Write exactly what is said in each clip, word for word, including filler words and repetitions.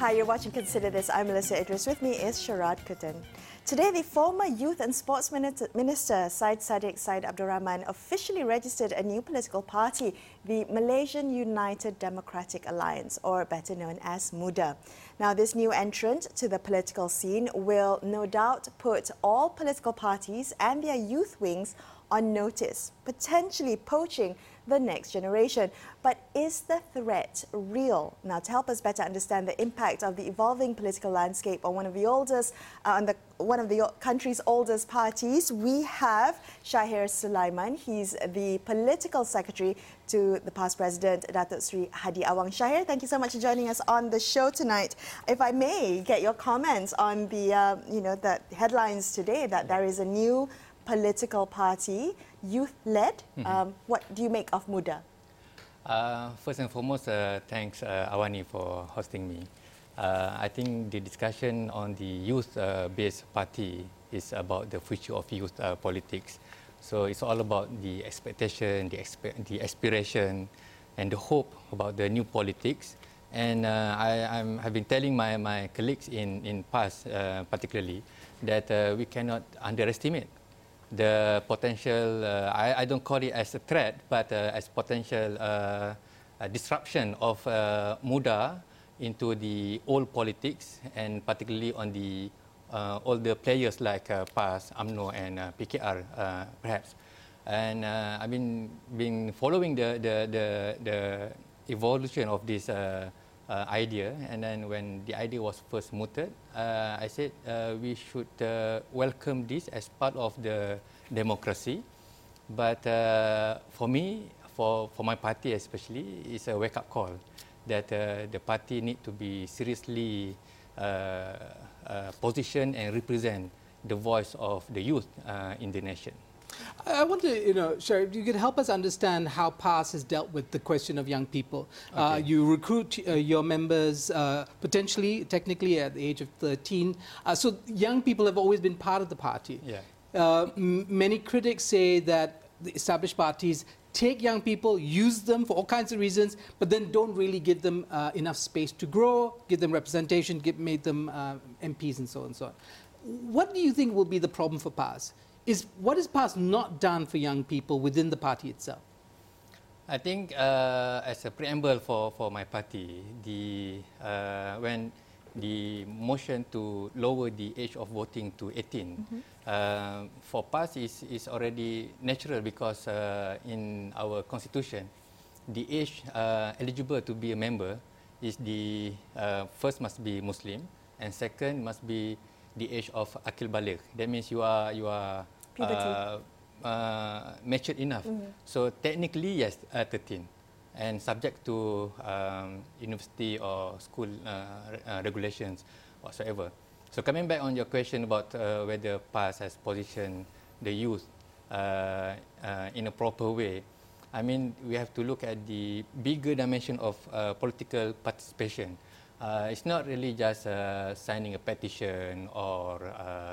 Hi, you're watching Consider This. I'm Melissa Idris. With me is Sharad Kuttan. Today, the former Youth and Sports Minister Syed Saddiq Syed Abdul Rahman officially registered a new political party, the Malaysian United Democratic Alliance, or better known as MUDA. Now, this new entrant to the political scene will no doubt put all political parties and their youth wings on notice, potentially poaching the next generation. But is the threat real? Now, to help us better understand the impact of the evolving political landscape on one of the oldest, uh, on the one of the country's oldest parties, we have Shahir Sulaiman. He's the political secretary to the past president, Datuk Seri Hadi Awang. Shahir, thank you so much for joining us on the show tonight. If I may get your comments on the, uh, you know, the headlines today that there is a new political party, youth-led. Mm-hmm. um, what do you make of MUDA? Uh, first and foremost, uh, thanks uh, Awani for hosting me. Uh, I think the discussion on the youth-based uh, party is about the future of youth uh, politics. So it's all about the expectation, the, expe the aspiration, and the hope about the new politics. And uh, I I'm, have been telling my, my colleagues in, in past, uh, particularly, that uh, we cannot underestimate the potential, uh, I, I don't call it as a threat, but uh, as potential uh, uh, disruption of uh, MUDA into the old politics, and particularly on the uh, older players like uh, PAS, UMNO, and uh, P K R, uh, perhaps. And uh, I've been, been following the, the, the, the evolution of this uh, uh, idea, and then when the idea was first mooted, uh, I said uh, we should uh, welcome this as part of the democracy. But uh, for me, for, for my party especially, it's a wake-up call that uh, the party need to be seriously uh, uh, positioned and represent the voice of the youth uh, in the nation. I want to, you know, Sharif, if you could help us understand how PAS has dealt with the question of young people. Okay. Uh, you recruit uh, your members uh, potentially, technically at the age of thirteen. Uh, so young people have always been part of the party. Yeah. Uh, m many critics say that the established parties take young people, use them for all kinds of reasons, but then don't really give them uh, enough space to grow, give them representation, give, make them uh, M Ps and so on and so on. What do you think will be the problem for PAS? Is, what is PAS not done for young people within the party itself? I think uh, as a preamble for, for my party, the, uh, when the motion to lower the age of voting to eighteen, mm-hmm. uh, for PAS is, is already natural because uh, in our constitution, the age uh, eligible to be a member is the, uh, first must be Muslim, and second must be the age of Akil Baligh. That means you are you are uh, uh, matured enough. Mm-hmm. So technically, yes, uh, thirteen, and subject to um, university or school uh, uh, regulations whatsoever. So coming back on your question about uh, whether PAS has positioned the youth uh, uh, in a proper way, I mean, we have to look at the bigger dimension of uh, political participation. Uh, it's not really just uh, signing a petition or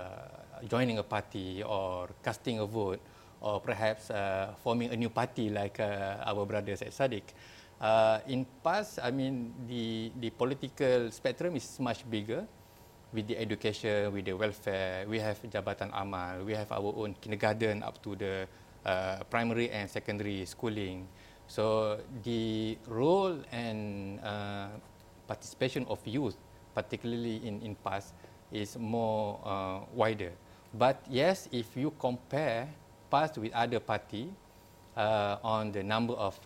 uh, joining a party or casting a vote or perhaps uh, forming a new party like uh, our brothers at Saddiq. Uh, in past, I mean, the, the political spectrum is much bigger with the education, with the welfare. We have Jabatan Amal, we have our own kindergarten up to the uh, primary and secondary schooling. So the role and uh, participation of youth, particularly in, in PAS, is more uh, wider. But yes, if you compare PAS with other party uh, on the number of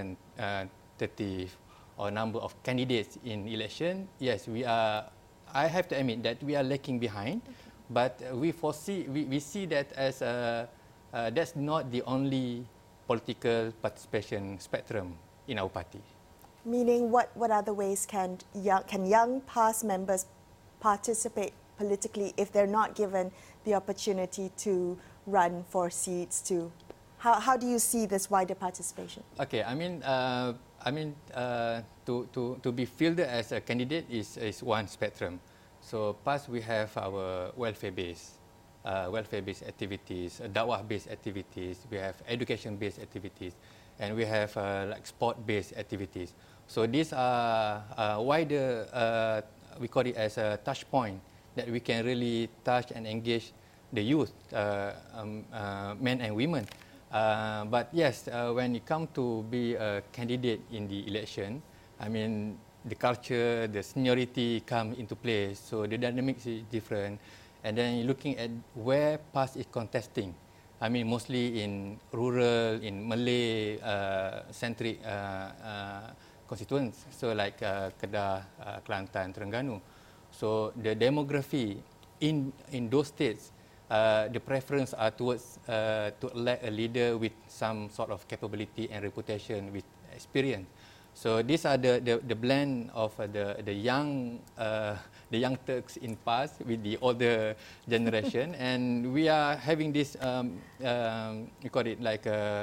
representative or number of candidates in election, yes, we are, I have to admit that we are lacking behind, okay. But we foresee, we, we see that as a, uh, that's not the only political participation spectrum in our party. Meaning, what, what other ways can young, can young PAS members participate politically if they're not given the opportunity to run for seats? To how, how do you see this wider participation? Okay, I mean, uh, I mean, uh, to, to, to be fielded as a candidate is, is one spectrum. So, PAS, we have our welfare-based, uh, welfare-based activities, dakwah-based activities, we have education-based activities, and we have uh, like sport-based activities. So these are uh, wider, uh, we call it as a touch point that we can really touch and engage the youth, uh, um, uh, men and women. Uh, but yes, uh, when it comes to be a candidate in the election, I mean, the culture, the seniority come into play, so the dynamics is different. And then looking at where PAS is contesting, I mean, mostly in rural, in Malay-centric uh, uh, uh, constituents, so like uh, Kedah, uh, Kelantan, Terengganu. So the demography in in those states, uh, the preference are towards uh, to elect a leader with some sort of capability and reputation, with experience. So these are the, the, the blend of uh, the, the young uh, the young Turks in PAS with the older generation, and we are having this, um, um, we call it like a,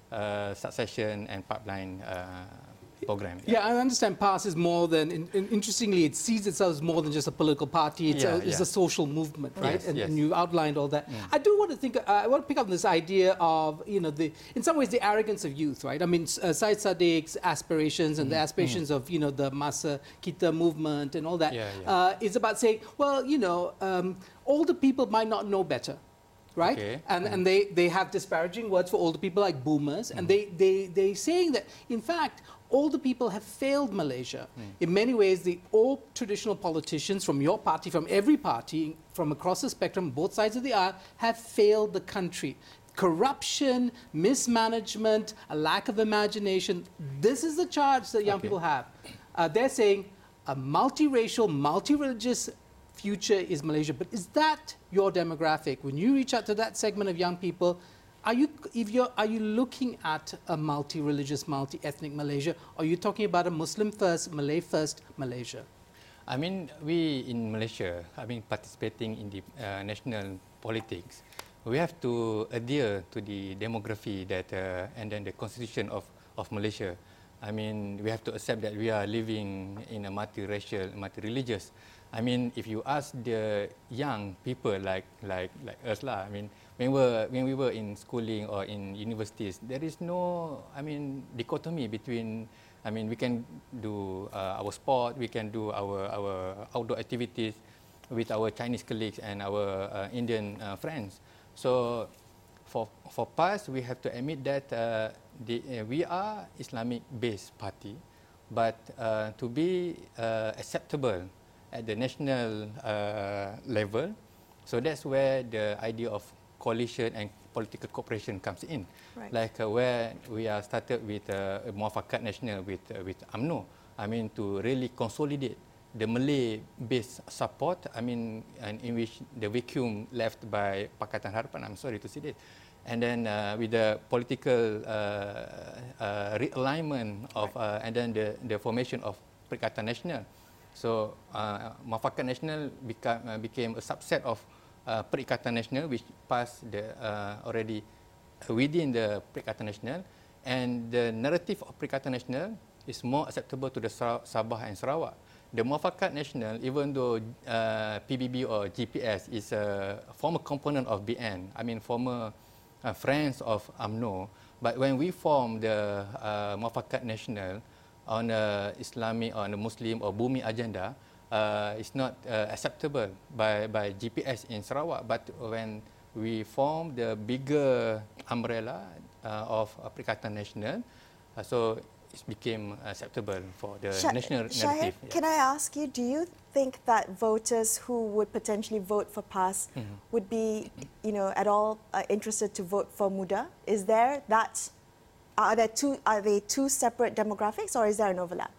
a succession and pipeline uh, program. Yeah. yeah, I understand PAS is more than, in, in, interestingly, it sees itself as more than just a political party. It's, yeah, a, it's yeah. a social movement, right? Yes, and, yes. and you outlined all that. Mm. I do want to think, uh, I want to pick up on this idea of, you know, the, in some ways, the arrogance of youth, right? I mean, uh, Syed Saddiq's aspirations and mm. the aspirations mm. of, you know, the Masa Kita movement and all that yeah, yeah. Uh, is about saying, well, you know, um, older people might not know better. Right? Okay. And, mm. and they, they have disparaging words for older people like boomers. Mm. And they, they, they saying that, in fact, older people have failed Malaysia. Mm. In many ways, the old traditional politicians from your party, from every party, from across the spectrum, both sides of the aisle, have failed the country. Corruption, mismanagement, a lack of imagination. This is the charge that young okay. people have. Uh, they're saying a multiracial, multi-religious future is Malaysia. But is that your demographic? When you reach out to that segment of young people, are you, if you're, are you looking at a multi-religious, multi-ethnic Malaysia? Or are you talking about a Muslim first, Malay first Malaysia? I mean, we in Malaysia, I mean, participating in the uh, national politics, we have to adhere to the demography that, uh, and then the constitution of, of Malaysia. I mean, we have to accept that we are living in a multiracial, multi-religious. I mean, if you ask the young people like like like us lah, I mean, when we were when we were in schooling or in universities, there is no, I mean, dichotomy between. I mean, we can do uh, our sport, we can do our our outdoor activities with our Chinese colleagues and our uh, Indian uh, friends. So, for for PAS, we have to admit that uh, the, uh, we are Islamic-based party, but uh, to be uh, acceptable at the national uh, level, so that's where the idea of coalition and political cooperation comes in. Right. Like uh, where we are started with uh, Muafakat Nasional with uh, with U M N O. I mean, to really consolidate the Malay-based support. I mean, and in which the vacuum left by Pakatan Harapan. I'm sorry to say that. And then uh, with the political uh, uh, realignment of, uh, and then the, the formation of Perikatan Nasional. So, uh, Muafakat Nasional became, uh, became a subset of uh, Perikatan Nasional, which passed the, uh, already within the Perikatan Nasional. And the narrative of Perikatan Nasional is more acceptable to the Sabah and Sarawak. The Muafakat Nasional, even though uh, P B B or G P S is a former component of B N, I mean former uh, friends of U M N O, but when we formed the uh, Muafakat Nasional, on a Islamic or on a Muslim or Bumi agenda, uh, it's not uh, acceptable by, by G P S in Sarawak. But when we form the bigger umbrella uh, of uh, Perikatan Nasional, uh, so it became acceptable for the Shah national Shahid, narrative. Yeah. Can I ask you, do you think that voters who would potentially vote for PAS mm-hmm. would be, you know, at all uh, interested to vote for MUDA? Is there that? Are there two? Are they two separate demographics, or is there an overlap?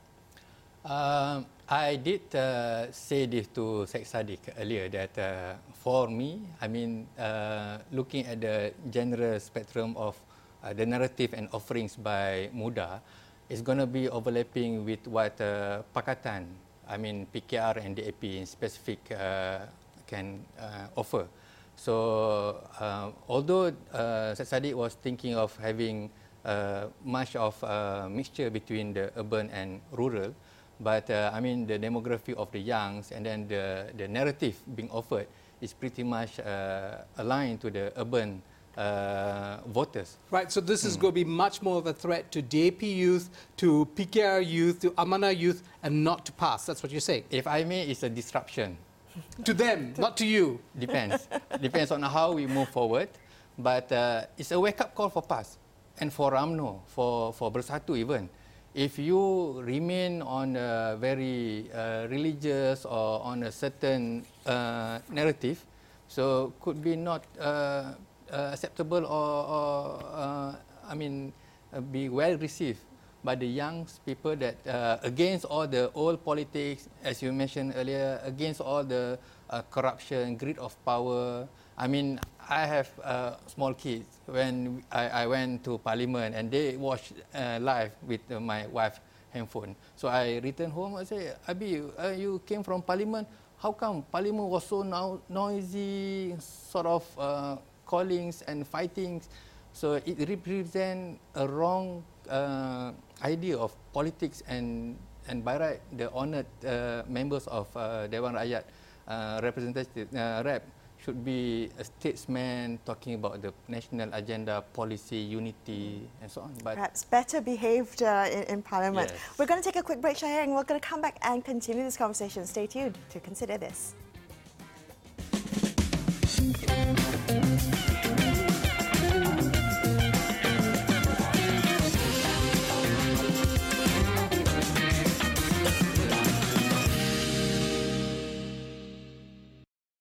Um, I did uh, say this to Syed Saddiq earlier that uh, for me, I mean, uh, looking at the general spectrum of uh, the narrative and offerings by MUDA, it's going to be overlapping with what uh, Pakatan, I mean P K R and D A P in specific uh, can uh, offer. So, uh, although uh, Syed Saddiq was thinking of having Uh, much of uh, mixture between the urban and rural, but uh, I mean the demography of the youngs and then the, the narrative being offered is pretty much uh, aligned to the urban uh, voters. Right, so this is mm. going to be much more of a threat to D A P youth, to P K R youth, to Amanah youth, and not to PAS. That's what you're saying. If I may, it's a disruption. To them, not to you. Depends. Depends on how we move forward. But uh, it's a wake-up call for PAS and for U M N O, for, for Bersatu even. If you remain on a very uh, religious or on a certain uh, narrative, so could be not uh, uh, acceptable or, or uh, I mean, uh, be well received by the young people that uh, against all the old politics, as you mentioned earlier, against all the uh, corruption, greed of power. I mean, I have uh, small kids. When I, I went to Parliament and they watched uh, live with uh, my wife's handphone. So I returned home and say, Abi, uh, you came from Parliament. How come Parliament was so no noisy, sort of uh, callings and fightings? So it represents a wrong uh, idea of politics, and, and by right, the honoured uh, members of uh, Dewan Rakyat uh, representative uh, rep should be a statesman talking about the national agenda, policy, unity, and so on. But perhaps better behaved uh, in, in Parliament. Yes. We're going to take a quick break, Shahir, and we're going to come back and continue this conversation. Stay tuned to consider this.